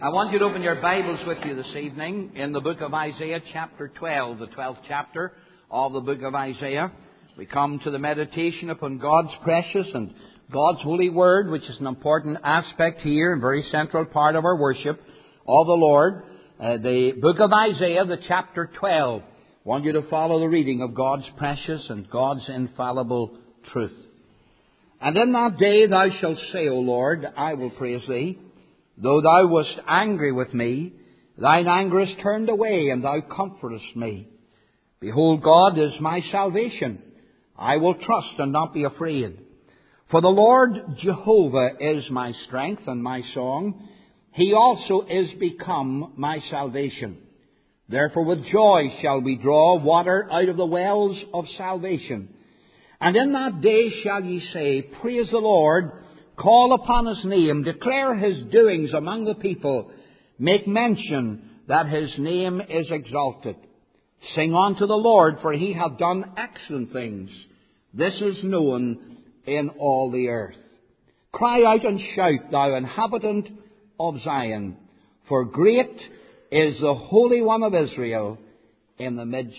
I want you to open your Bibles with you this evening in the book of Isaiah chapter 12, the 12th chapter of the book of Isaiah. We come to the meditation upon God's precious and God's holy word, which is an important aspect here and very central part of our worship of the Lord. The book of Isaiah, the chapter 12. I want you to follow the reading of God's precious and God's infallible truth. And in that day thou shalt say, O Lord, I will praise thee. Though thou wast angry with me, thine anger is turned away, and thou comfortest me. Behold, God is my salvation. I will trust and not be afraid. For the Lord Jehovah is my strength and my song. He also is become my salvation. Therefore with joy shall we draw water out of the wells of salvation. And in that day shall ye say, Praise the Lord, call upon His name, declare His doings among the people, make mention that His name is exalted. Sing unto the Lord, for He hath done excellent things. This is known in all the earth. Cry out and shout, thou inhabitant of Zion, for great is the Holy One of Israel in the midst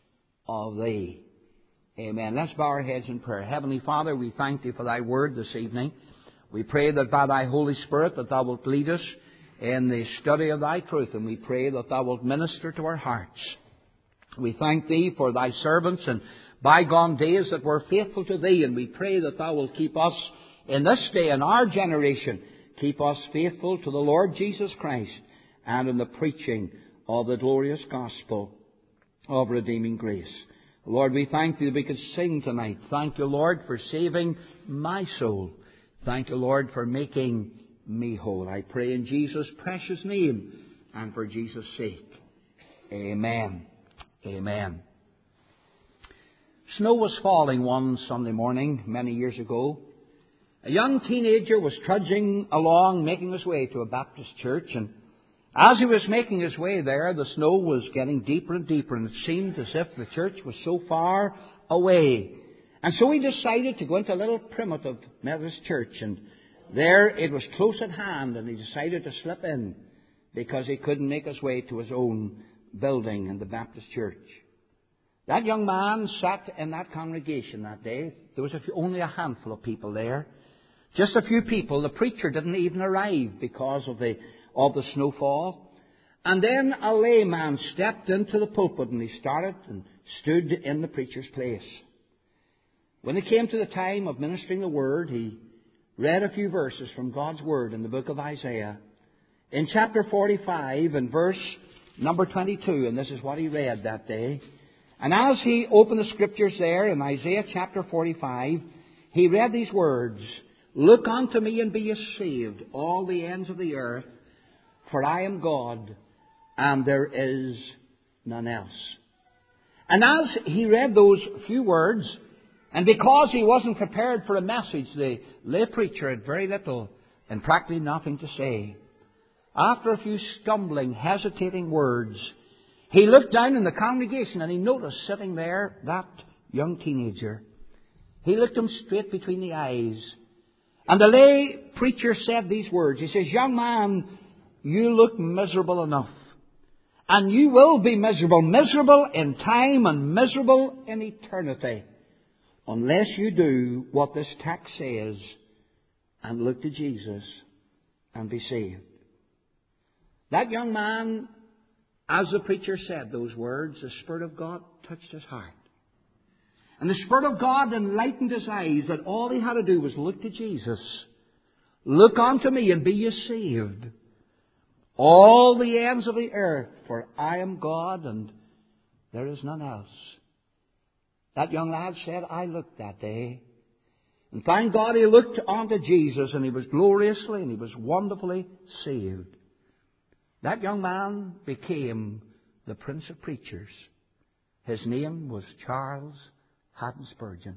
of thee. Amen. Let's bow our heads in prayer. Heavenly Father, we thank Thee for Thy word this evening. We pray that by Thy Holy Spirit that Thou wilt lead us in the study of Thy truth, and we pray that Thou wilt minister to our hearts. We thank Thee for Thy servants in bygone days that were faithful to Thee, and we pray that Thou wilt keep us in this day, in our generation, keep us faithful to the Lord Jesus Christ and in the preaching of the glorious gospel of redeeming grace. Lord, we thank Thee that we could sing tonight. Thank You, Lord, for saving my soul. Thank You, Lord, for making me whole. I pray in Jesus' precious name and for Jesus' sake. Amen. Amen. Snow was falling one Sunday morning many years ago. A young teenager was trudging along, making his way to a Baptist church, and as he was making his way there, the snow was getting deeper and deeper, and it seemed as if the church was so far away. And so he decided to go into a little primitive Methodist church, and there it was close at hand, and he decided to slip in because he couldn't make his way to his own building in the Baptist church. That young man sat in that congregation that day. There was only a handful of people there. Just a few people. The preacher didn't even arrive because of the snowfall. And then a layman stepped into the pulpit, and he started and stood in the preacher's place. When it came to the time of ministering the word, he read a few verses from God's word in the book of Isaiah. In chapter 45 and verse number 22, and this is what he read that day. And as he opened the scriptures there in Isaiah chapter 45, he read these words, Look unto me and be ye saved, all the ends of the earth, for I am God, and there is none else. And as he read those few words, and because he wasn't prepared for a message, the lay preacher had very little and practically nothing to say. After a few stumbling, hesitating words, he looked down in the congregation and he noticed sitting there that young teenager. He looked him straight between the eyes. And the lay preacher said these words. He says, Young man, you look miserable enough. And you will be miserable. Miserable in time and miserable in eternity. Unless you do what this text says and look to Jesus and be saved. That young man, as the preacher said those words, the Spirit of God touched his heart. And the Spirit of God enlightened his eyes that all he had to do was look to Jesus. Look unto me and be ye saved, all the ends of the earth, for I am God and there is none else. That young lad said, I looked that day. And thank God he looked unto Jesus, and he was gloriously and he was wonderfully saved. That young man became the Prince of Preachers. His name was Charles Haddon Spurgeon.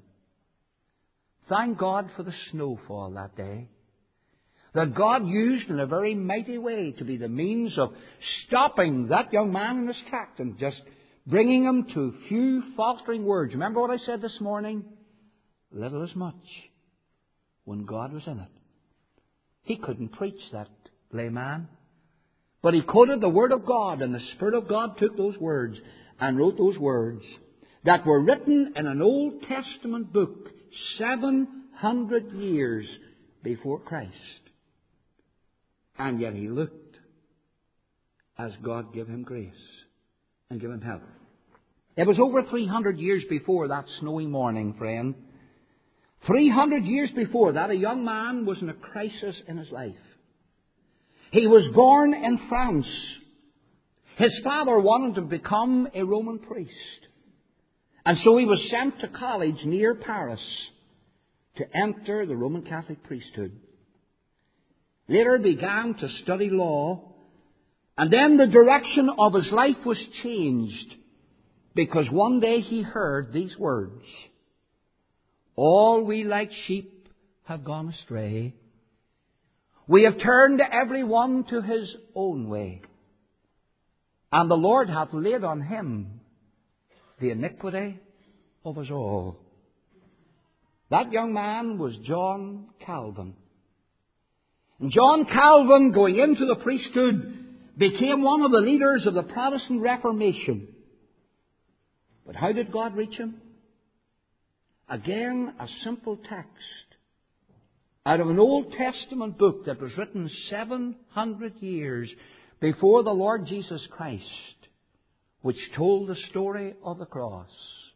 Thank God for the snowfall that day. That God used in a very mighty way to be the means of stopping that young man in his track and just bringing him to a few faltering words. Remember what I said this morning? Little as much when God was in it. He couldn't preach, that layman. But he quoted the Word of God, and the Spirit of God took those words and wrote those words that were written in an Old Testament book 700 years before Christ. And yet he looked as God gave him grace and gave him help. It was over 300 years before that snowy morning, friend. 300 years before that, a young man was in a crisis in his life. He was born in France. His father wanted to become a Roman priest. And so he was sent to college near Paris to enter the Roman Catholic priesthood. Later began to study law. And then the direction of his life was changed because one day he heard these words: "All we like sheep have gone astray. We have turned every one to his own way. And the Lord hath laid on him the iniquity of us all." That young man was John Calvin. And John Calvin, going into the priesthood, became one of the leaders of the Protestant Reformation. But how did God reach him? Again, a simple text out of an Old Testament book that was written 700 years before the Lord Jesus Christ, which told the story of the cross.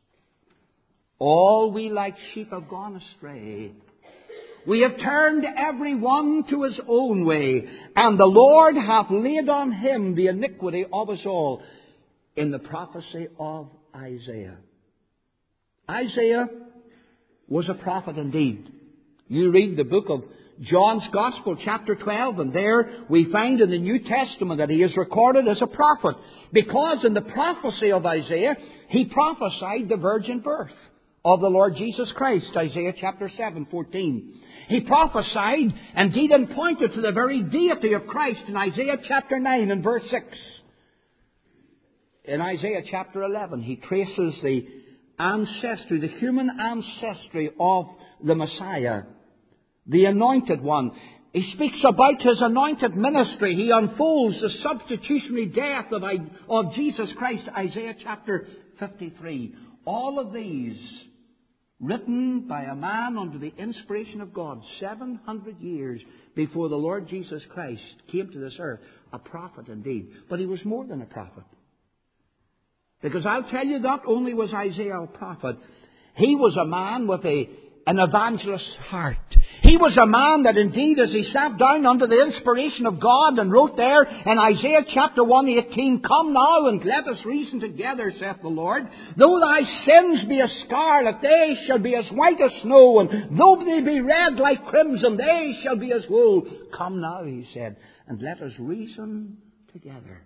All we like sheep have gone astray. We have turned every one to his own way, and the Lord hath laid on him the iniquity of us all, in the prophecy of Isaiah. Isaiah was a prophet indeed. You read the book of John's Gospel, chapter 12, and there we find in the New Testament that he is recorded as a prophet, because in the prophecy of Isaiah, he prophesied the virgin birth of the Lord Jesus Christ, Isaiah chapter 7:14. He prophesied, indeed, and pointed to the very deity of Christ in Isaiah chapter 9 and verse 6. In Isaiah chapter 11, he traces the ancestry, the human ancestry of the Messiah, the Anointed One. He speaks about his anointed ministry. He unfolds the substitutionary death of Jesus Christ, Isaiah chapter 53. All of these written by a man under the inspiration of God 700 years before the Lord Jesus Christ came to this earth. A prophet indeed. But he was more than a prophet. Because I'll tell you, not only was Isaiah a prophet, he was a man with an evangelist's heart. He was a man that indeed, as he sat down under the inspiration of God and wrote there in Isaiah chapter 1:18, "Come now and let us reason together, saith the Lord. Though thy sins be as scarlet, they shall be as white as snow, and though they be red like crimson, they shall be as wool. Come now," he said, "and let us reason together."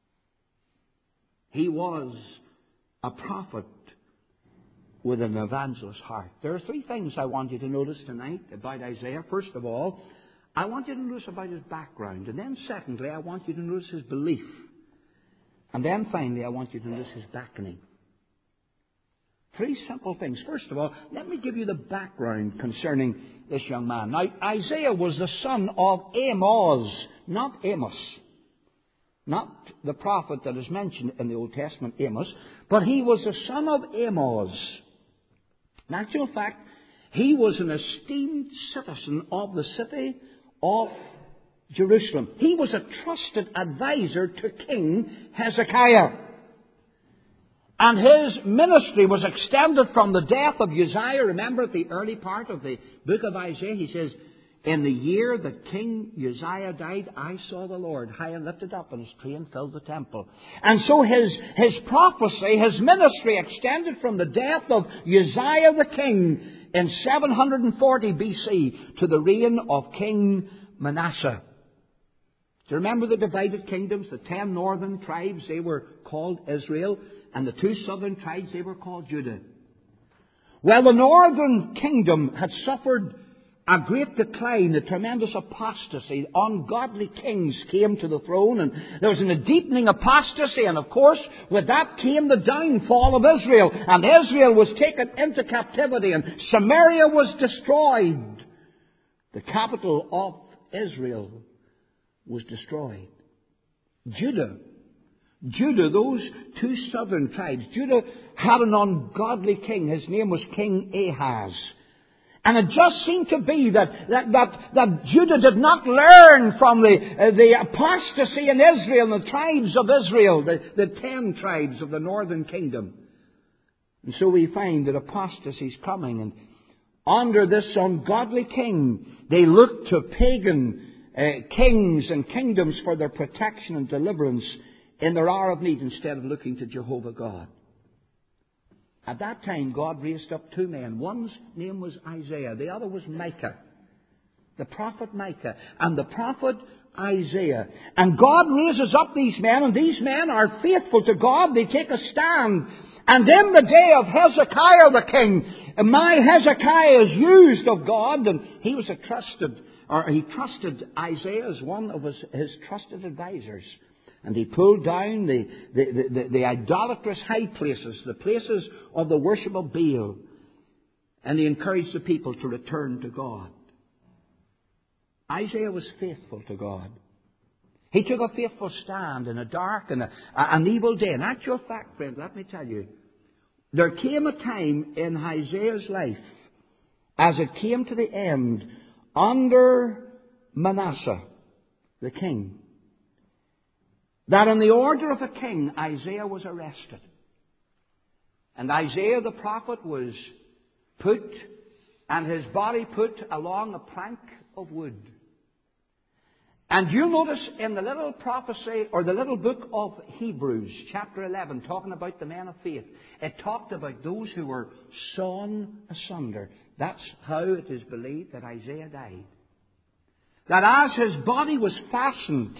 He was a prophet with an evangelist's heart. There are three things I want you to notice tonight about Isaiah. First of all, I want you to notice about his background. And then secondly, I want you to notice his belief. And then finally, I want you to notice his beckoning. Three simple things. First of all, let me give you the background concerning this young man. Now, Isaiah was the son of Amoz, not Amos. Not the prophet that is mentioned in the Old Testament, Amos, but he was the son of Amoz. In actual fact, he was an esteemed citizen of the city of Jerusalem. He was a trusted advisor to King Hezekiah. And his ministry was extended from the death of Uzziah. Remember at the early part of the book of Isaiah, he says, "In the year that King Uzziah died, I saw the Lord high and lifted up, and his train filled the temple." And so his prophecy, his ministry extended from the death of Uzziah the king in 740 BC to the reign of King Manasseh. Do you remember the divided kingdoms? The 10 northern tribes, they were called Israel, and the 2 southern tribes, they were called Judah. Well, the northern kingdom had suffered a great decline, a tremendous apostasy. Ungodly kings came to the throne, and there was a deepening apostasy, and of course, with that came the downfall of Israel. And Israel was taken into captivity, and Samaria was destroyed. The capital of Israel was destroyed. Judah. Judah, those two southern tribes. Judah had an ungodly king. His name was King Ahaz. And it just seemed to be that Judah did not learn from the apostasy in Israel, the tribes of Israel, the 10 tribes of the northern kingdom. And so we find that apostasy is coming. And under this ungodly king, they looked to pagan kings and kingdoms for their protection and deliverance in their hour of need instead of looking to Jehovah God. At that time, God raised up two men. One's name was Isaiah. The other was Micah. The prophet Micah and the prophet Isaiah. And God raises up these men, and these men are faithful to God. They take a stand. And in the day of Hezekiah the king, Hezekiah is used of God, and he trusted Isaiah as one of his trusted advisors. And he pulled down the idolatrous high places, the places of the worship of Baal. And he encouraged the people to return to God. Isaiah was faithful to God. He took a faithful stand in a dark and an evil day. In actual fact, friends, let me tell you, there came a time in Isaiah's life, as it came to the end, under Manasseh, the king, that in the order of a king, Isaiah was arrested. And Isaiah the prophet was put, and his body put along a plank of wood. And you'll notice in the little prophecy, or the little book of Hebrews, chapter 11, talking about the men of faith, it talked about those who were sawn asunder. That's how it is believed that Isaiah died. That as his body was fastened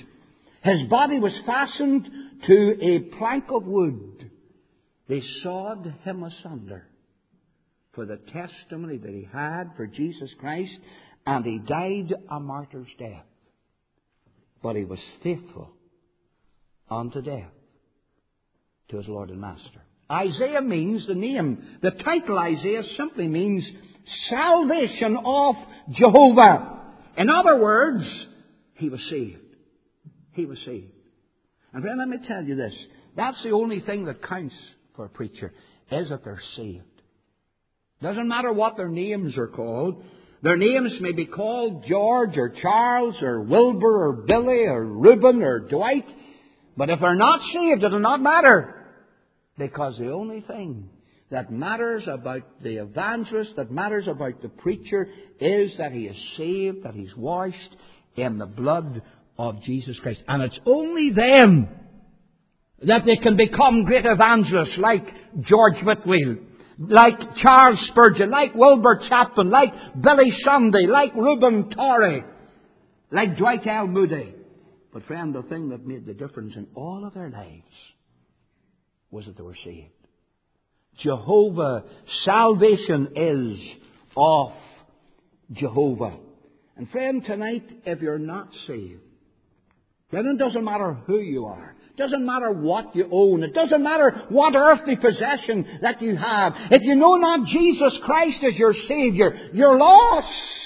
to a plank of wood, they sawed him asunder for the testimony that he had for Jesus Christ, and he died a martyr's death. But he was faithful unto death to his Lord and Master. Isaiah means the title Isaiah simply means salvation of Jehovah. In other words, he was saved. He was saved. And friend, let me tell you this. That's the only thing that counts for a preacher, is that they're saved. Doesn't matter what their names are called. Their names may be called George or Charles or Wilbur or Billy or Reuben or Dwight. But if they're not saved, it will not matter. Because the only thing that matters about the evangelist, that matters about the preacher, is that he is saved, that he's washed in the blood of Jesus Christ. And it's only then that they can become great evangelists like George Whitfield, like Charles Spurgeon, like Wilbur Chapman, like Billy Sunday, like Reuben Torrey, like Dwight L. Moody. But friend, the thing that made the difference in all of their lives was that they were saved. Jehovah, salvation is of Jehovah. And friend, tonight, if you're not saved, then it doesn't matter who you are. It doesn't matter what you own. It doesn't matter what earthly possession that you have. If you know not Jesus Christ as your Savior, you're lost.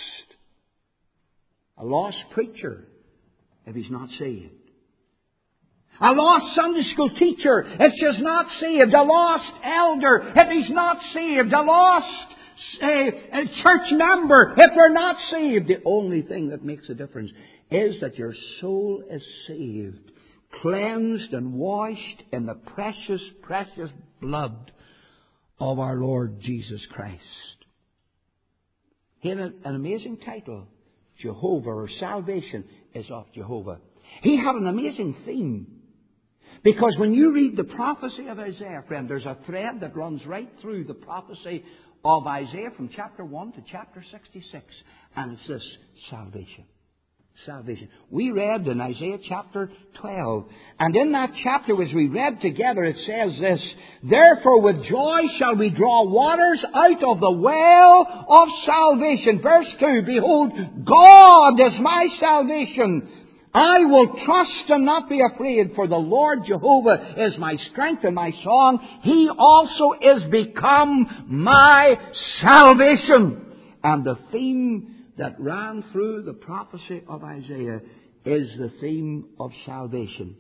A lost preacher if he's not saved. A lost Sunday school teacher if she's not saved. A lost elder if he's not saved. A lost a church member if they're not saved. The only thing that makes a difference is that your soul is saved, cleansed and washed in the precious, precious blood of our Lord Jesus Christ. He had an amazing title, Jehovah, or salvation is of Jehovah. He had an amazing theme. Because when you read the prophecy of Isaiah, friend, there's a thread that runs right through the prophecy of Isaiah from chapter 1 to chapter 66. And it's this, salvation. Salvation. We read in Isaiah chapter 12. And in that chapter, as we read together, it says this, therefore with joy shall we draw waters out of the well of salvation. Verse 2, behold, God is my salvation. I will trust and not be afraid, for the Lord Jehovah is my strength and my song. He also is become my salvation. And the theme that ran through the prophecy of Isaiah is the theme of salvation.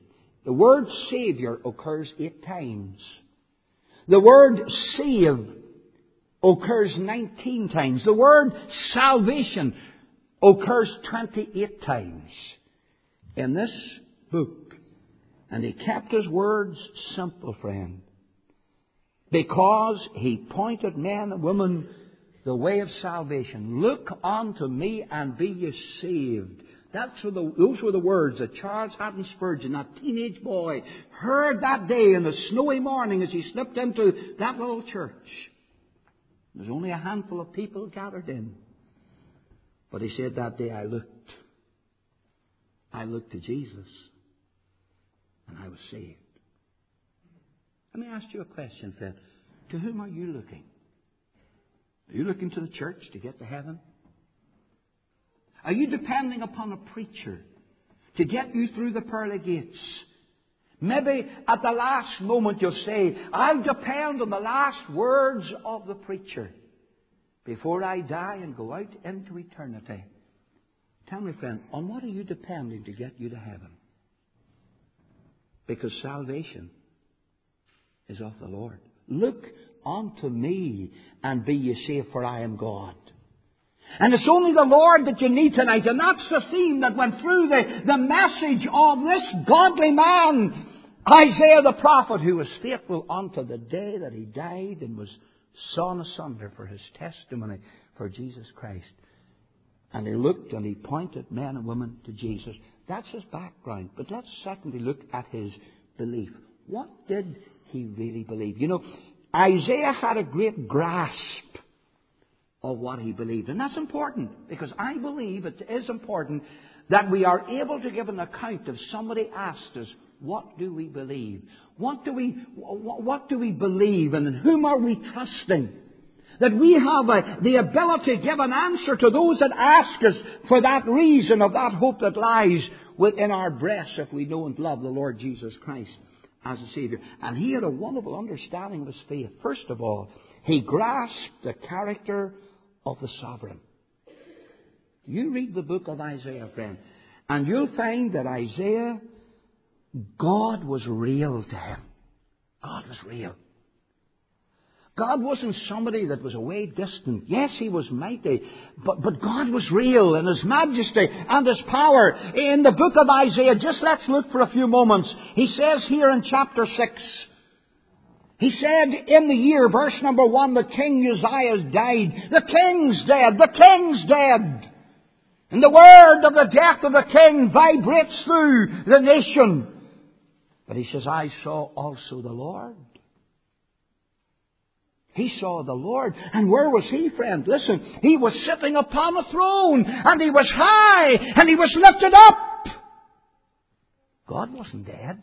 The word Savior occurs 8 times. The word save occurs 19 times. The word salvation occurs 28 times in this book. And He kept His words simple, friend, because He pointed men and women the way of salvation. Look unto me and be ye saved. Those were the words that Charles Haddon Spurgeon, that teenage boy, heard that day in the snowy morning as he slipped into that little church. There was only a handful of people gathered in. But he said that day, I looked to Jesus, and I was saved. Let me ask you a question, friend. To whom are you looking? Are you looking to the church to get to heaven? Are you depending upon a preacher to get you through the pearly gates? Maybe at the last moment you'll say, I'll depend on the last words of the preacher before I die and go out into eternity. Tell me, friend, on what are you depending to get you to heaven? Because salvation is of the Lord. Look unto me and be ye saved, for I am God. And it's only the Lord that you need tonight. And that's the theme that went through the message of this godly man, Isaiah the prophet, who was faithful unto the day that he died and was sawn asunder for his testimony for Jesus Christ. And he looked and he pointed men and women to Jesus. That's his background. But let's secondly look at his belief. What did he really believe? You know, Isaiah had a great grasp of what he believed. And that's important, because I believe it is important that we are able to give an account if somebody asked us, what do we believe? What do we believe, and in whom are we trusting? That we have the ability to give an answer to those that ask us for that reason of that hope that lies within our breasts if we know and love the Lord Jesus Christ as a Savior. And he had a wonderful understanding of his faith. First of all, he grasped the character of the sovereign. You read the book of Isaiah, friend, and you'll find that Isaiah, God was real to him. God was real. God wasn't somebody that was away distant. Yes, He was mighty, but God was real in His majesty and His power. In the book of Isaiah, just let's look for a few moments. He says here in chapter 6, he said in the year, verse number 1, the king Uzziah died. The king's dead. The king's dead. And the word of the death of the king vibrates through the nation. But he says, I saw also the Lord. He saw the Lord. And where was He, friend? Listen, He was sitting upon a throne, and He was high, and He was lifted up. God wasn't dead.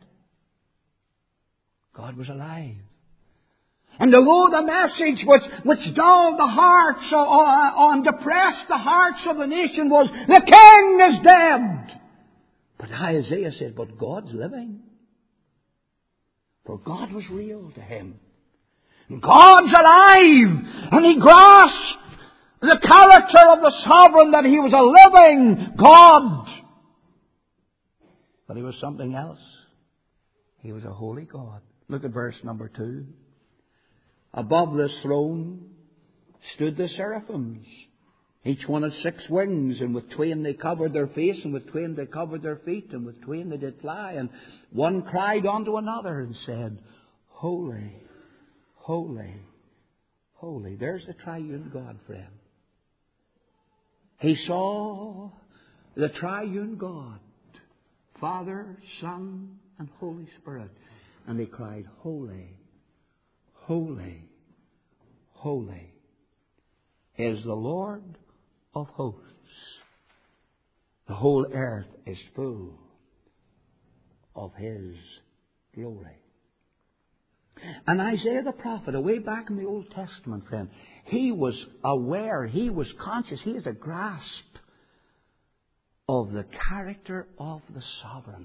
God was alive. And although the message which dulled the hearts and depressed the hearts of the nation was, the king is dead. But Isaiah said, but God's living. For God was real to him. God's alive, and he grasped the character of the sovereign, that He was a living God. But He was something else. He was a holy God. Look at verse number 2. Above this throne stood the seraphims. Each one had 6 wings, and with twain they covered their face, and with twain they covered their feet, and with twain they did fly. And one cried unto another and said, Holy, holy, holy. There's the triune God, friend. He saw the triune God, Father, Son, and Holy Spirit. And they cried, Holy, holy, holy is the Lord of hosts. The whole earth is full of His glory. And Isaiah the prophet, away back in the Old Testament, friend, he was aware, he was conscious, he had a grasp of the character of the sovereign.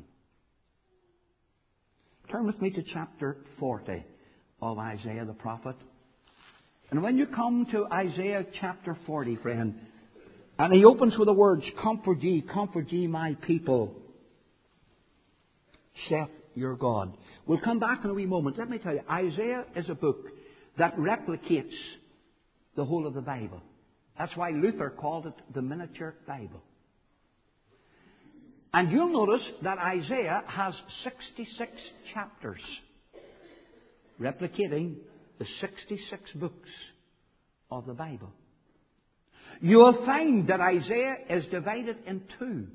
Turn with me to chapter 40 of Isaiah the prophet. And when you come to Isaiah chapter 40, friend, and he opens with the words, comfort ye, my people, saith your God. We'll come back in a wee moment. Let me tell you, Isaiah is a book that replicates the whole of the Bible. That's why Luther called it the miniature Bible. And you'll notice that Isaiah has 66 chapters, replicating the 66 books of the Bible. You'll find that Isaiah is divided in two.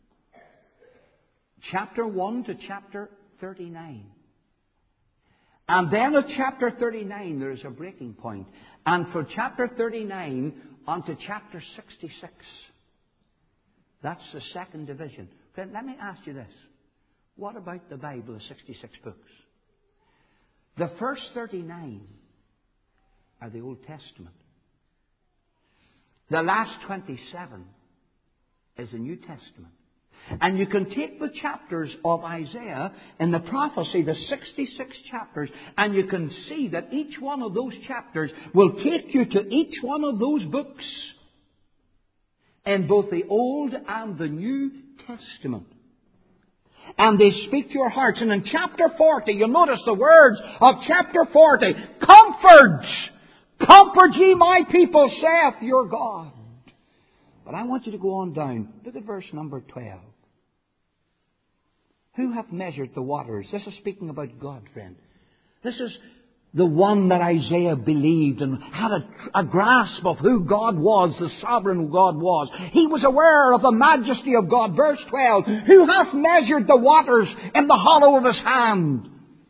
Chapter 1 to chapter 39. And then at chapter 39 there is a breaking point. And from chapter 39 on to chapter 66. That's the second division. Friend, let me ask you this. What about the Bible, the 66 books? The first 39 are the Old Testament. The last 27 is the New Testament. And you can take the chapters of Isaiah in the prophecy, the 66 chapters, and you can see that each one of those chapters will take you to each one of those books in both the Old and the New Testament. And they speak to your hearts. And in chapter 40, you'll notice the words of chapter 40. Comfort ye my people, saith your God. But I want you to go on down. Look at verse number 12. Who hath measured the waters? This is speaking about God, friend. This is the one that Isaiah believed and had a grasp of who God was, the sovereign God was. He was aware of the majesty of God. Verse 12. Who hath measured the waters in the hollow of his hand?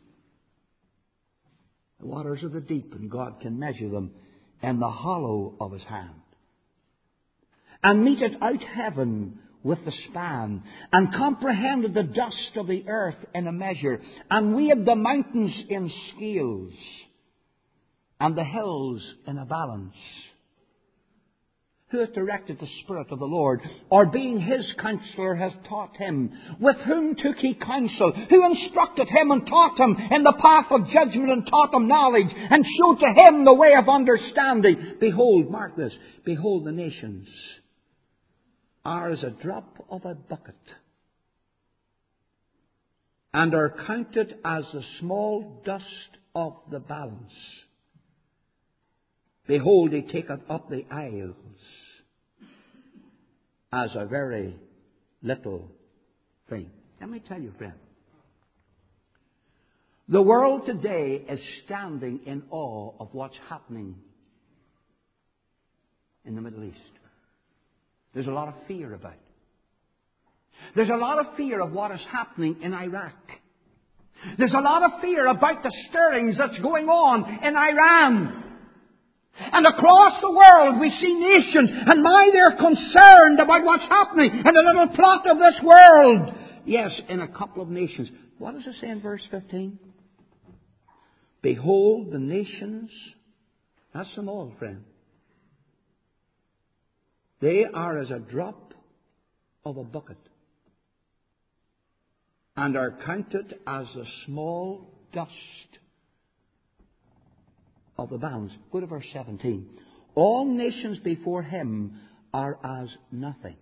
The waters of the deep, and God can measure them in the hollow of his hand. And meted out heaven with the span, and comprehended the dust of the earth in a measure, and weighed the mountains in scales, and the hills in a balance. Who hath directed the Spirit of the Lord, or being his counselor hath taught him? With whom took he counsel? Who instructed him and taught him in the path of judgment, and taught him knowledge, and showed to him the way of understanding? Behold, mark this, behold, the nations are as a drop of a bucket, and are counted as the small dust of the balance. Behold, he taketh up the isles as a very little thing. Let me tell you, friend, the world today is standing in awe of what's happening in the Middle East. There's a lot of fear about it. There's a lot of fear of what is happening in Iraq. There's a lot of fear about the stirrings that's going on in Iran. And across the world we see nations, and my, they're concerned about what's happening in the little plot of this world. Yes, in a couple of nations. What does it say in verse 15? Behold, the nations, that's them all, friend. They are as a drop of a bucket, and are counted as the small dust of the balance. Go to verse 17. All nations before him are as nothing,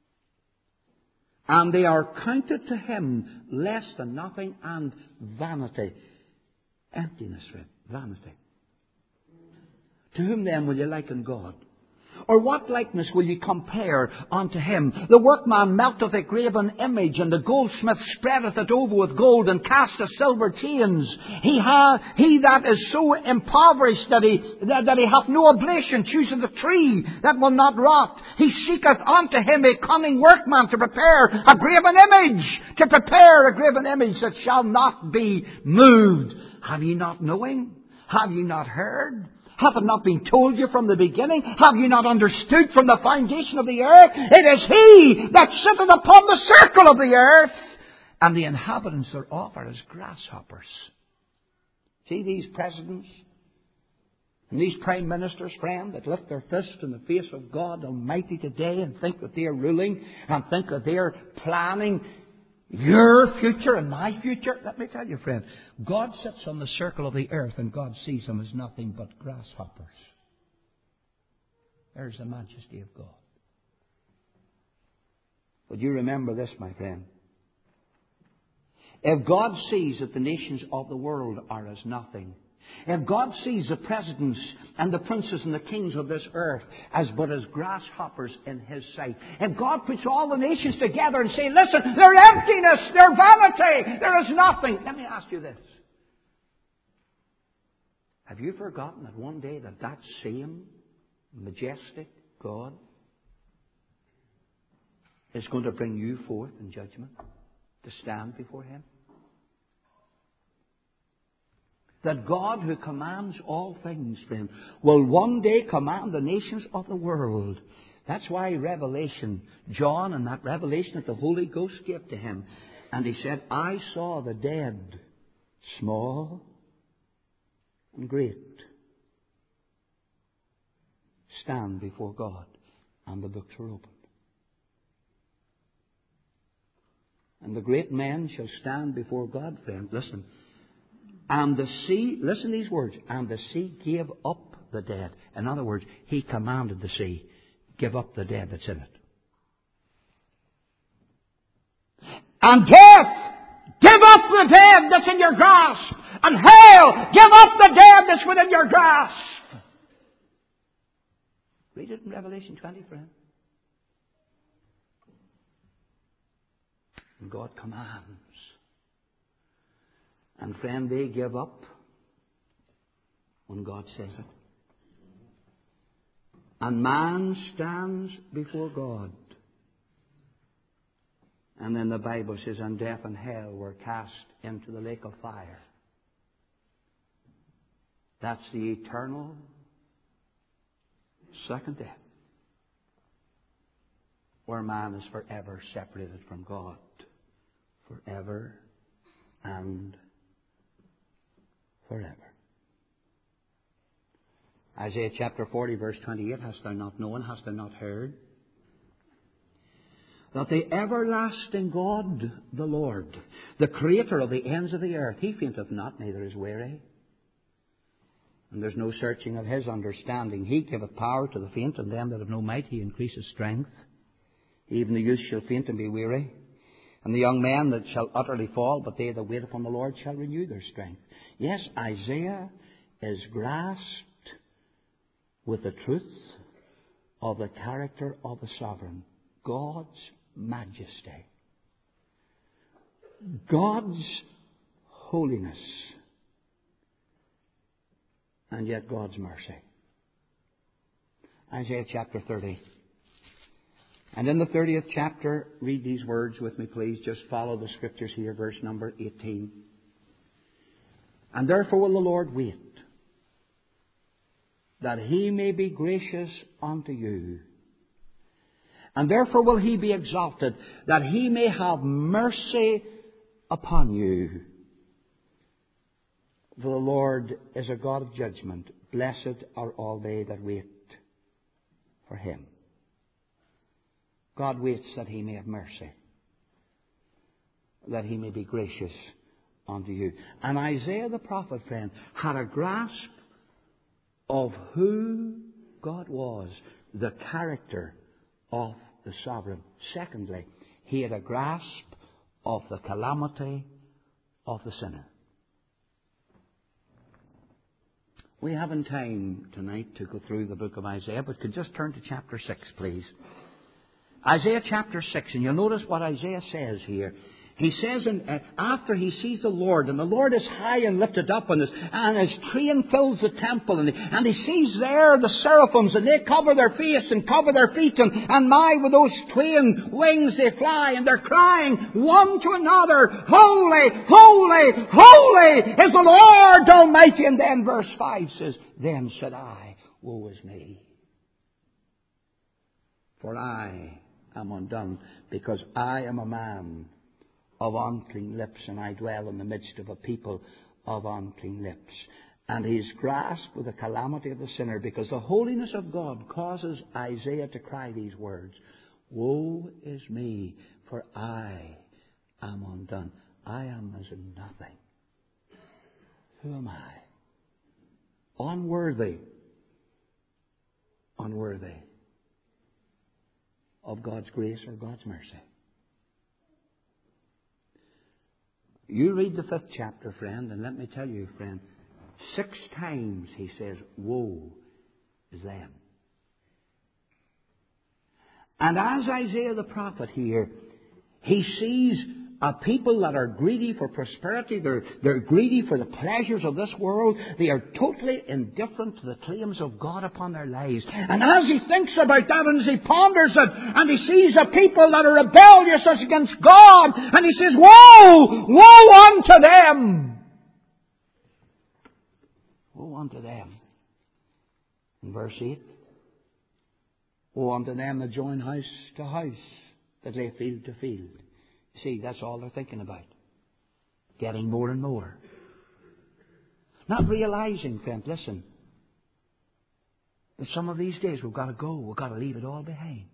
and they are counted to him less than nothing, and vanity. Emptiness, friend. Vanity. To whom then will you liken God? Or what likeness will you compare unto him? The workman melteth a graven image, and the goldsmith spreadeth it over with gold, and casteth silver chains. He that is so impoverished that he hath no oblation chooseth a tree that will not rot. He seeketh unto him a cunning workman to prepare a graven image, that shall not be moved. Have ye not knowing? Have ye not heard? Hath it not been told you from the beginning? Have you not understood from the foundation of the earth? It is he that sitteth upon the circle of the earth, and the inhabitants thereof are as grasshoppers. See these presidents and these prime ministers, friend, that lift their fist in the face of God Almighty today and think that they are ruling and think that they are planning your future and my future. Let me tell you, friend, God sits on the circle of the earth, and God sees them as nothing but grasshoppers. There's the majesty of God. But you remember this, my friend. If God sees that the nations of the world are as nothing, if God sees the presidents and the princes and the kings of this earth as but as grasshoppers in His sight, if God puts all the nations together and say, listen, they're emptiness, they're vanity, there is nothing. Let me ask you this. Have you forgotten that one day that same majestic God is going to bring you forth in judgment to stand before Him? That God who commands all things, friend, will one day command the nations of the world. That's why Revelation, John and that revelation that the Holy Ghost gave to him. And he said, I saw the dead, small and great, stand before God, and the books were opened. And the great men shall stand before God, friend. Listen. And the sea, listen to these words, and the sea gave up the dead. In other words, He commanded the sea, give up the dead that's in it. And death, give up the dead that's in your grasp. And hell, give up the dead that's within your grasp. Read it in Revelation 20, friend. And God commands. And friend, they give up when God says it. And man stands before God. And then the Bible says, and death and hell were cast into the lake of fire. That's the eternal second death, where man is forever separated from God. Forever and forever. Isaiah chapter 40, verse 28, hast thou not known, hast thou not heard, that the everlasting God, the Lord, the Creator of the ends of the earth, He fainteth not, neither is weary. And there's no searching of His understanding. He giveth power to the faint, and them that have no might He increaseth strength. Even the youth shall faint and be weary, and the young men that shall utterly fall, but they that wait upon the Lord shall renew their strength. Yes, Isaiah is grasped with the truth of the character of the sovereign, God's majesty, God's holiness, and yet God's mercy. Isaiah chapter 30. And in the 30th chapter, read these words with me, please. Just follow the scriptures here, verse number 18. And therefore will the Lord wait, that He may be gracious unto you. And therefore will He be exalted, that He may have mercy upon you. For the Lord is a God of judgment. Blessed are all they that wait for Him. God waits that He may have mercy, that He may be gracious unto you. And Isaiah the prophet, friend, had a grasp of who God was, the character of the sovereign. Secondly, he had a grasp of the calamity of the sinner. We haven't time tonight to go through the book of Isaiah, but could just turn to chapter 6, please. Isaiah chapter 6, and you'll notice what Isaiah says here. He says, after he sees the Lord, and the Lord is high and lifted up, and his train fills the temple, and he sees there the seraphims, and they cover their face and cover their feet, and my, with those twain wings they fly, and they're crying one to another, Holy, holy, holy is the Lord Almighty. And then verse 5 says, Then said I, woe is me, for I am undone, because I am a man of unclean lips, and I dwell in the midst of a people of unclean lips. And he's grasped with the calamity of the sinner, because the holiness of God causes Isaiah to cry these words, Woe is me, for I am undone. I am as nothing. Who am I? Unworthy of God's grace or God's mercy. You read the 5th chapter, friend, and let me tell you, friend, 6 times he says, woe is them. And as Isaiah the prophet here, he sees a people that are greedy for prosperity. They're greedy for the pleasures of this world. They are totally indifferent to the claims of God upon their lives. And as he thinks about that and as he ponders it, and he sees a people that are rebellious against God, and he says, woe! Woe unto them! Woe unto them. In verse 8, woe unto them that join house to house, that lay field to field. You see, that's all they're thinking about. Getting more and more. Not realizing, friend, listen, that some of these days we've got to go. We've got to leave it all behind.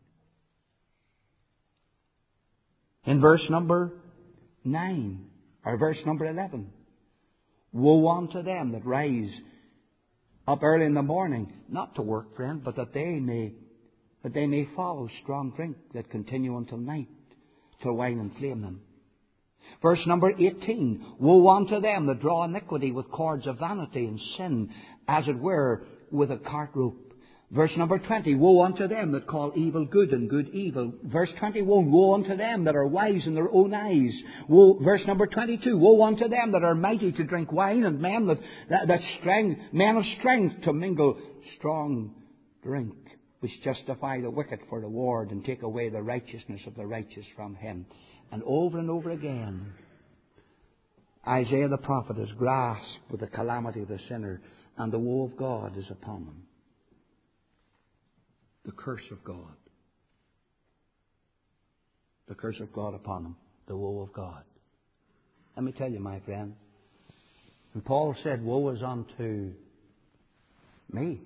In verse number 9, or verse number 11, woe unto them that rise up early in the morning, not to work, friend, but that they may follow strong drink that continue until night, till wine inflame them. Verse number 18, woe unto them that draw iniquity with cords of vanity, and sin, as it were, with a cart rope. Verse number 20, woe unto them that call evil good and good evil. Verse 21, woe unto them that are wise in their own eyes. Verse number 22, woe unto them that are mighty to drink wine, and men men of strength to mingle strong drink, which justify the wicked for reward, and take away the righteousness of the righteous from him. And over again, Isaiah the prophet is grasped with the calamity of the sinner, and the woe of God is upon him. The curse of God. The curse of God upon him. The woe of God. Let me tell you, my friend, and Paul said, woe is unto me.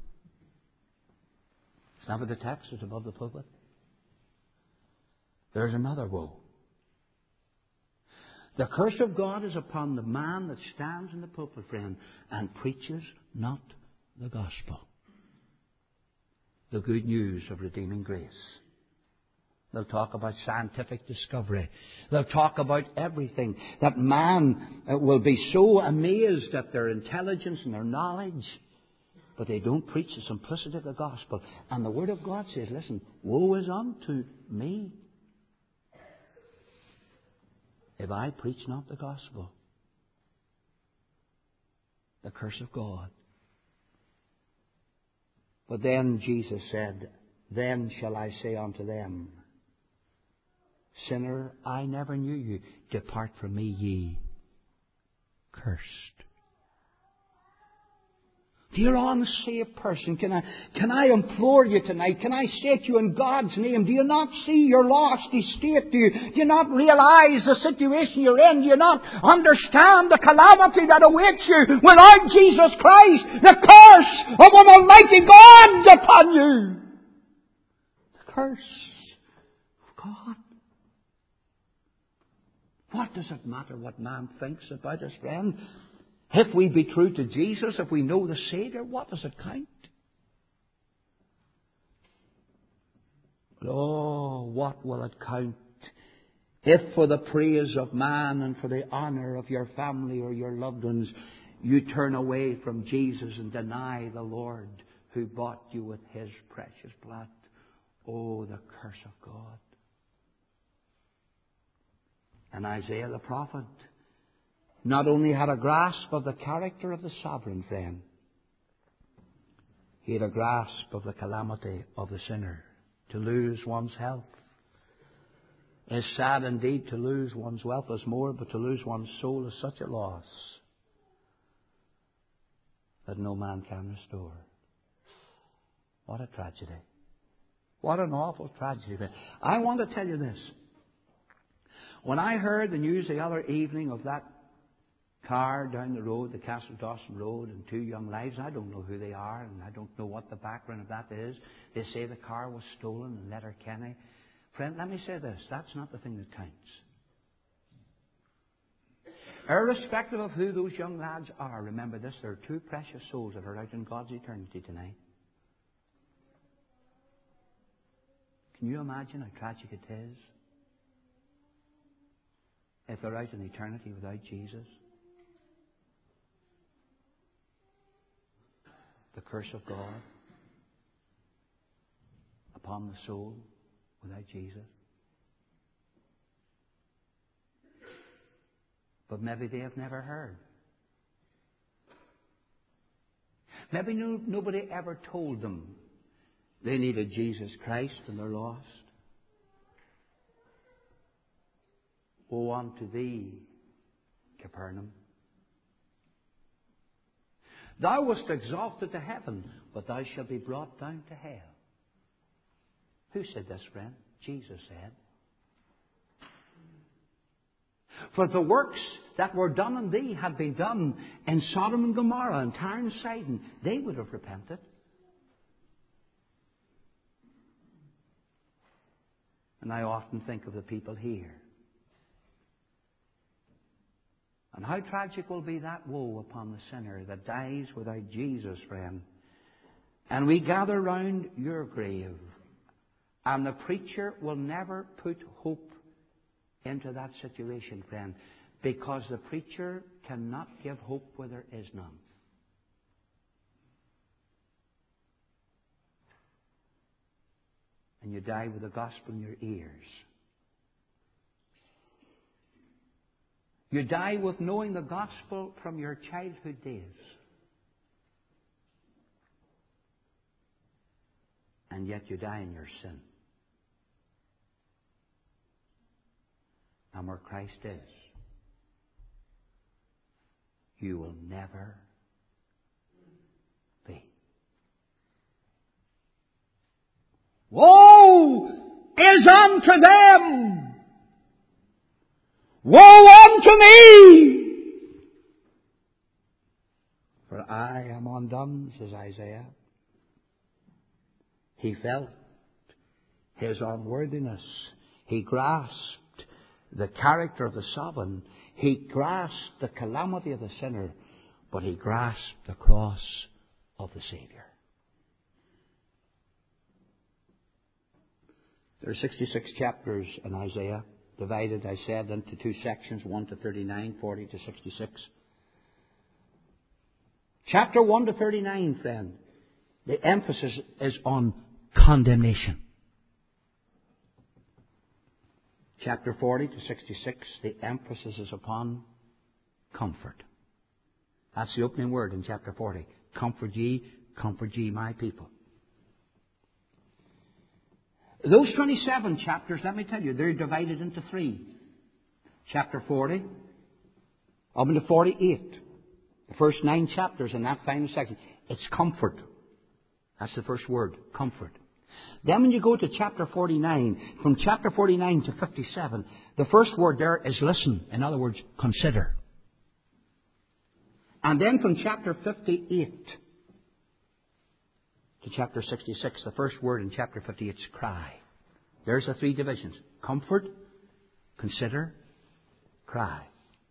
It's not what the text is above the pulpit. There's another woe. The curse of God is upon the man that stands in the pulpit, friend, and preaches not the gospel. The good news of redeeming grace. They'll talk about scientific discovery. They'll talk about everything. That man will be so amazed at their intelligence and their knowledge, but they don't preach the simplicity of the gospel. And the Word of God says, listen, woe is unto me if I preach not the gospel. The curse of God. But then Jesus said, then shall I say unto them, sinner, I never knew you. Depart from me, ye cursed. Dear unsaved person, can I implore you tonight? Can I say to you in God's name, do you not see your lost estate? Do you not realize the situation you're in? Do you not understand the calamity that awaits you without Jesus Christ? The curse of an almighty God upon you. The curse of God. What does it matter what man thinks about us, friend? If we be true to Jesus, if we know the Saviour, what does it count? Oh, what will it count if for the praise of man and for the honour of your family or your loved ones, you turn away from Jesus and deny the Lord who bought you with His precious blood? Oh, the curse of God. And Isaiah the prophet not only had a grasp of the character of the sovereign, friend, he had a grasp of the calamity of the sinner. To lose one's health is sad indeed. To lose one's wealth is more, but to lose one's soul is such a loss that no man can restore. What a tragedy. What an awful tragedy. I want to tell you this. When I heard the news the other evening of that car down the road, the Castle Dawson Road, and 2 young lives, I don't know who they are, and I don't know what the background of that is. They say the car was stolen in Letterkenny. Friend, let me say this. That's not the thing that counts. Irrespective of who those young lads are, remember this, there are 2 precious souls that are out in God's eternity tonight. Can you imagine how tragic it is? if they're out in eternity without Jesus? The curse of God upon the soul without Jesus. But maybe they have never heard. Maybe nobody ever told them they needed Jesus Christ and they're lost. Woe unto thee, Capernaum. Thou wast exalted to heaven, but thou shalt be brought down to hell. Who said this, friend? Jesus said. For the works that were done in thee had been done in Sodom and Gomorrah and Tyre and Sidon, they would have repented. And I often think of the people here. And how tragic will be that woe upon the sinner that dies without Jesus, friend. And we gather round your grave, and the preacher will never put hope into that situation, friend, because the preacher cannot give hope where there is none. And you die with the gospel in your ears. You die with knowing the gospel from your childhood days. And yet you die in your sin. And where Christ is, you will never be. Woe is unto them! Woe unto me! For I am undone, says Isaiah. He felt his unworthiness. He grasped the character of the sovereign. He grasped the calamity of the sinner. But he grasped the cross of the Savior. There are 66 chapters in Isaiah, divided, I said, into two sections, 1 to 39, 40 to 66. Chapter 1 to 39, friend, the emphasis is on condemnation. Chapter 40 to 66, the emphasis is upon comfort. That's the opening word in chapter 40. Comfort ye, my people. Those 27 chapters, let me tell you, they're divided into three. Chapter 40 up into 48. The first 9 chapters in that final section. It's comfort. That's the first word, comfort. Then when you go to chapter 49, from chapter 49 to 57, the first word there is listen. In other words, consider. And then from chapter 58 to chapter 66, the first word in chapter 58 is cry. There's the three divisions. Comfort, consider, cry.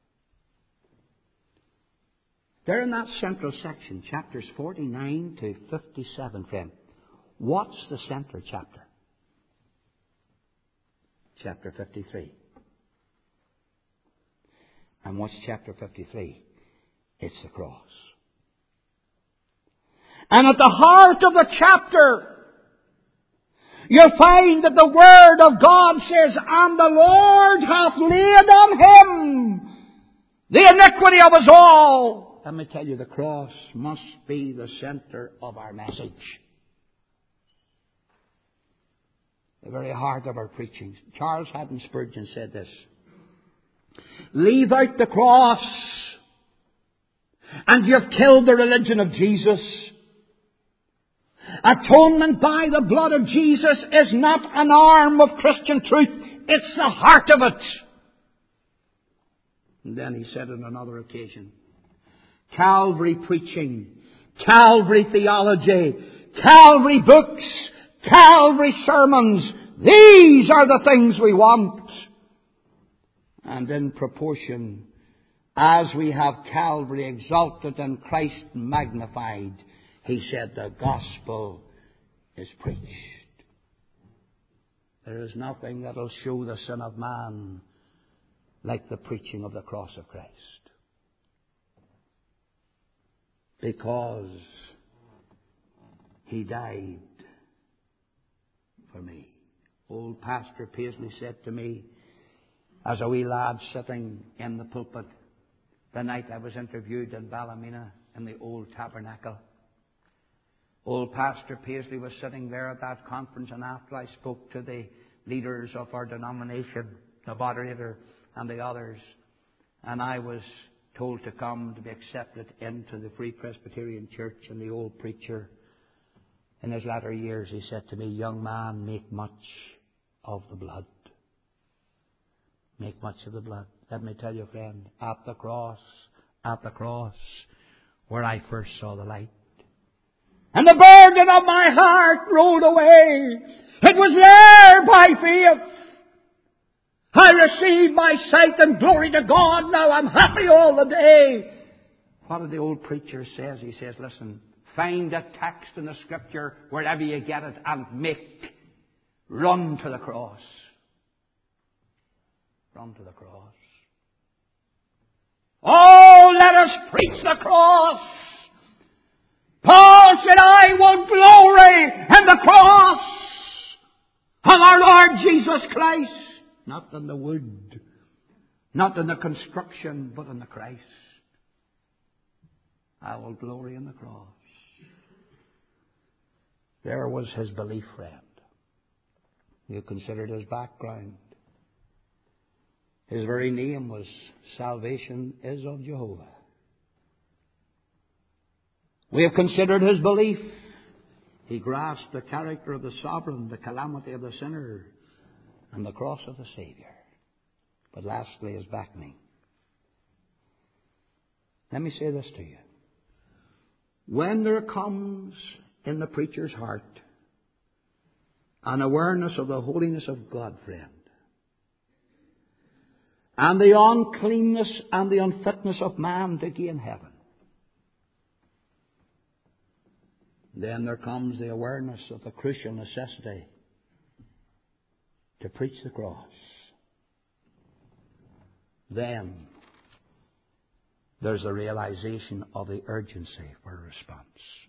There in that central section, chapters 49 to 57, friend. What's the center chapter? Chapter 53. And what's chapter 53? It's the cross. And at the heart of the chapter, you'll find that the Word of God says, and the Lord hath laid on Him the iniquity of us all. Let me tell you, the cross must be the center of our message. The very heart of our preaching. Charles Haddon Spurgeon said this: leave out the cross and you've killed the religion of Jesus. Atonement by the blood of Jesus is not an arm of Christian truth. It's the heart of it. And then he said on another occasion, Calvary preaching, Calvary theology, Calvary books, Calvary sermons, these are the things we want. And in proportion, as we have Calvary exalted and Christ magnified, he said the gospel is preached. There is nothing that will show the Son of Man like the preaching of the cross of Christ. Because He died for me. Old Pastor Paisley said to me, as a wee lad sitting in the pulpit, the night I was interviewed in Ballymena in the old tabernacle. Old Pastor Paisley was sitting there at that conference, and after I spoke to the leaders of our denomination, the moderator and the others, and I was told to come to be accepted into the Free Presbyterian Church, and the old preacher, in his latter years, he said to me, "Young man, make much of the blood. Make much of the blood." Let me tell you, friend, at the cross, where I first saw the light, and the burden of my heart rolled away. It was there by faith. I received my sight, and glory to God, now I'm happy all the day. What did the old preacher say? He says, listen, find a text in the Scripture wherever you get it and run to the cross. Run to the cross. Oh, let us preach the cross. Paul said, I will glory in the cross of our Lord Jesus Christ. Not in the wood, not in the construction, but in the Christ. I will glory in the cross. There was his belief, friend. You considered his background. His very name was Salvation is of Jehovah. We have considered his belief. He grasped the character of the sovereign, the calamity of the sinner, and the cross of the Savior. But lastly, his beckoning. Let me say this to you. When there comes in the preacher's heart an awareness of the holiness of God, friend, and the uncleanness and the unfitness of man to gain heaven, then there comes the awareness of the crucial necessity to preach the cross. Then there's a realization of the urgency for a response.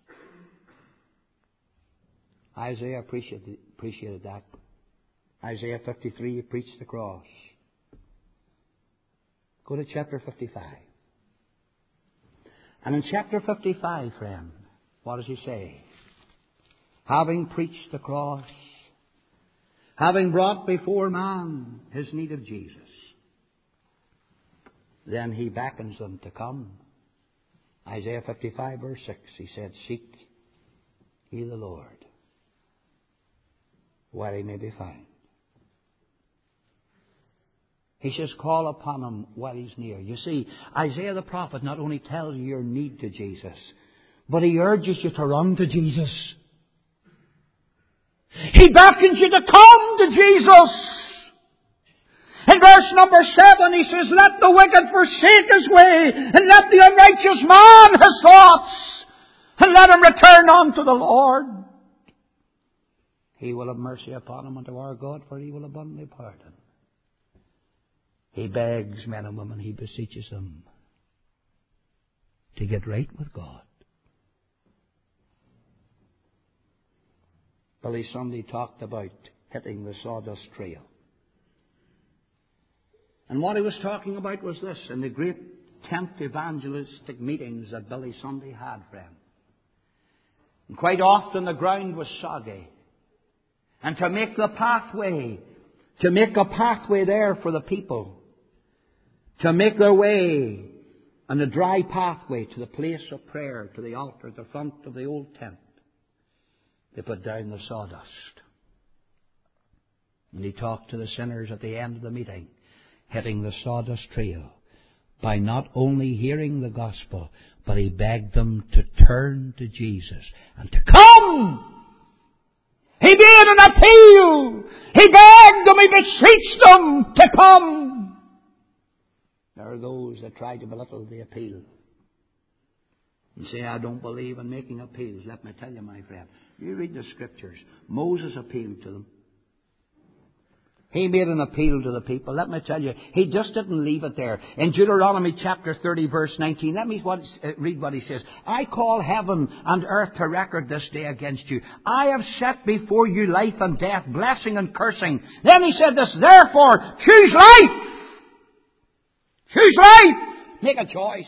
Isaiah appreciated that. Isaiah 53, he preached the cross. Go to chapter 55. And in chapter 55, friend, what does he say? Having preached the cross, having brought before man his need of Jesus, then he beckons them to come. Isaiah 55 verse 6, he said, Seek ye the Lord while he may be found. He says, call upon him while he's near. You see, Isaiah the prophet not only tells you your need to Jesus, but he urges you to run to Jesus. He beckons you to come to Jesus. In verse number 7, he says, let the wicked forsake his way, and let the unrighteous man his thoughts, and let him return unto the Lord. He will have mercy upon him unto our God, for he will abundantly pardon. He begs men and women, he beseeches them to get right with God. Billy Sunday talked about hitting the sawdust trail. And what he was talking about was this, in the great tent evangelistic meetings that Billy Sunday had, friend. And quite often the ground was soggy. And to make a pathway there for the people, to make their way on a dry pathway to the place of prayer, to the altar at the front of the old tent, they put down the sawdust. And he talked to the sinners at the end of the meeting, hitting the sawdust trail, by not only hearing the gospel, but he begged them to turn to Jesus and to come. He made an appeal. He begged them, he beseeched them to come. There are those that try to belittle the appeal and say, I don't believe in making appeals. Let me tell you, my friend, you read the Scriptures. Moses appealed to them. He made an appeal to the people. Let me tell you, he just didn't leave it there. In Deuteronomy chapter 30, verse 19, let me read what he says. I call heaven and earth to record this day against you. I have set before you life and death, blessing and cursing. Then he said this, therefore, choose life! Choose life! Make a choice,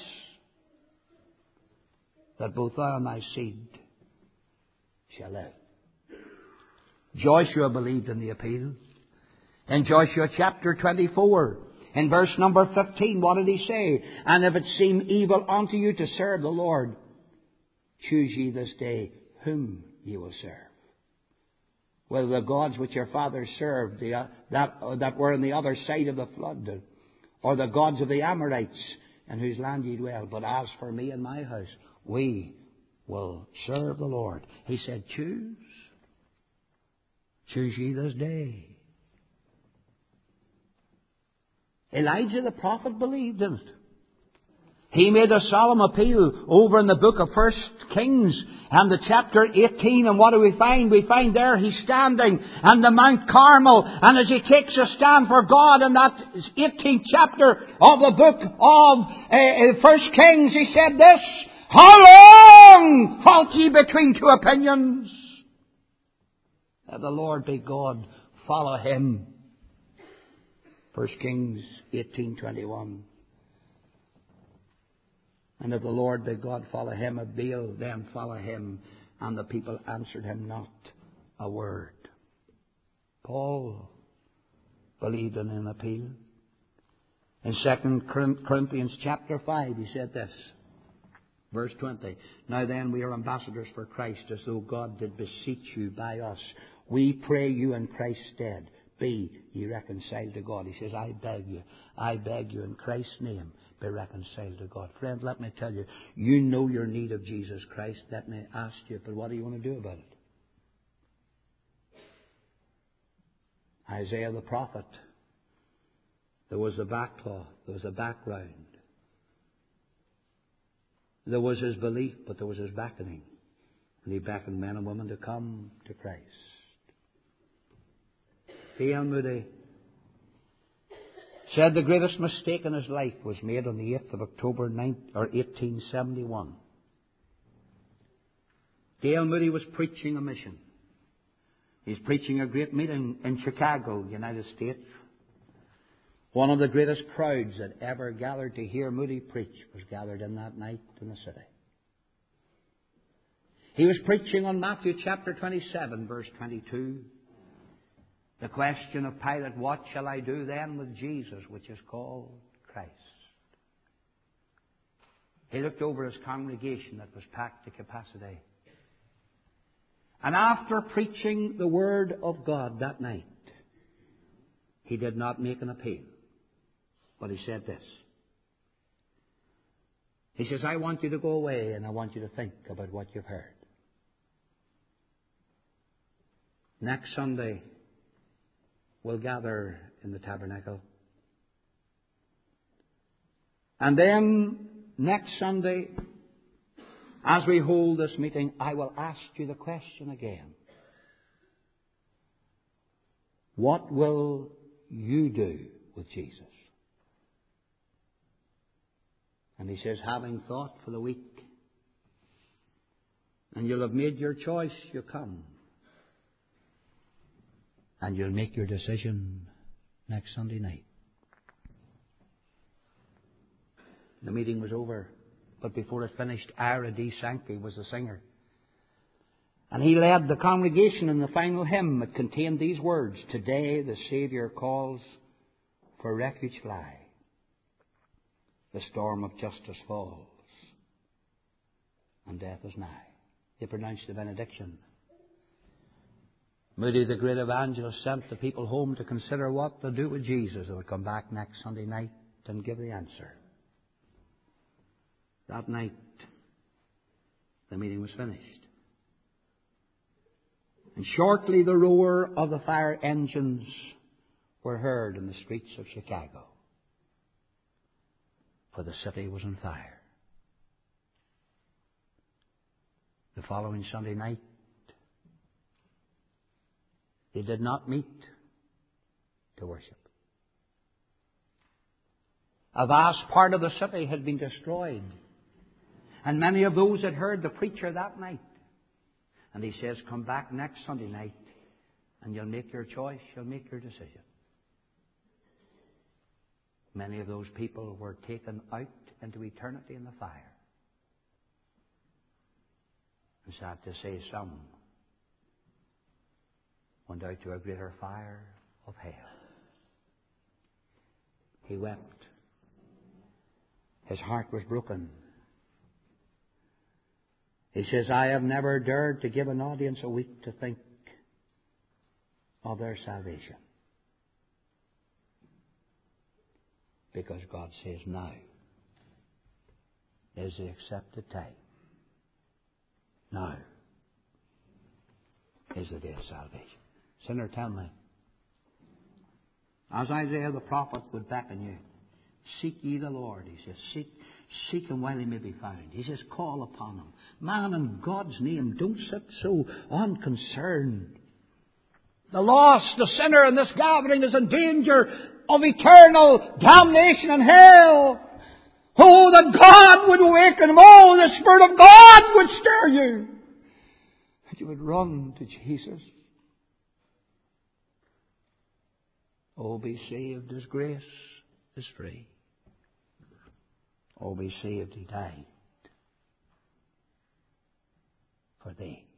that both thou and thy seed shall live. Joshua believed in the appeal. In Joshua chapter 24, in verse number 15, what did he say? And if it seem evil unto you to serve the Lord, choose ye this day whom ye will serve. Whether the gods which your fathers served, that were on the other side of the flood, or the gods of the Amorites, in whose land ye dwell. But as for me and my house, we will serve the Lord. He said, choose. Choose ye this day. Elijah the prophet believed in it. He made a solemn appeal over in the book of 1 Kings and the chapter 18. And what do we find? We find there he's standing on the Mount Carmel. And as he takes a stand for God in that 18th chapter of the book of 1 Kings, he said this, how long halt ye between two opinions? If the Lord be God, follow him. 1 Kings 18:21. And if the Lord be God, follow him. If Baal, then follow him. And the people answered him not a word. Paul believed in an appeal. In 2 Corinthians chapter 5, he said this, verse 20. Now then, we are ambassadors for Christ, as though God did beseech you by us. We pray you in Christ's stead, be ye reconciled to God. He says, I beg you in Christ's name, be reconciled to God. Friend, let me tell you, you know your need of Jesus Christ. Let me ask you, but what do you want to do about it? Isaiah the prophet, there was a backcloth, there was a background. There was his belief, but there was his beckoning. And he beckoned men and women to come to Christ. D.L. Moody said the greatest mistake in his life was made on the 8th of October 1871. D.L. Moody was preaching a mission. He's preaching a great meeting in Chicago, United States. One of the greatest crowds that ever gathered to hear Moody preach was gathered in that night in the city. He was preaching on Matthew chapter 27, verse 22. The question of Pilate, what shall I do then with Jesus, which is called Christ? He looked over his congregation that was packed to capacity. And after preaching the Word of God that night, he did not make an appeal. But he said this. He says, I want you to go away and I want you to think about what you've heard. Next Sunday, we'll gather in the tabernacle. And then, next Sunday, as we hold this meeting, I will ask you the question again. What will you do with Jesus? And he says, having thought for the week, and you'll have made your choice, you come. And you'll make your decision next Sunday night. The meeting was over, but before it finished, Ira D. Sankey was the singer. And he led the congregation in the final hymn. It contained these words, today the Saviour calls, for refuge fly. The storm of justice falls, and death is nigh. They pronounced the benediction. Moody, the great evangelist, sent the people home to consider what to do with Jesus. They would come back next Sunday night and give the answer. That night, the meeting was finished. And shortly the roar of the fire engines were heard in the streets of Chicago. For the city was on fire. The following Sunday night, they did not meet to worship. A vast part of the city had been destroyed. And many of those had heard the preacher that night. And he says, come back next Sunday night and you'll make your choice, you'll make your decision. Many of those people were taken out into eternity in the fire. And sad to say, some went out to a greater fire of hell. He wept. His heart was broken. He says, I have never dared to give an audience a week to think of their salvation. Because God says now is the accepted time. Now is the day of salvation. Sinner, tell me, as Isaiah the prophet would beckon you, seek ye the Lord. He says, seek him while he may be found. He says, call upon him. Man, in God's name, don't sit so unconcerned. The lost, the sinner in this gathering is in danger of eternal damnation in hell. Oh, that God would awaken him. Oh, the Spirit of God would stir you. That you would run to Jesus. Oh, be saved. His grace is free. Oh, be saved. He died for thee.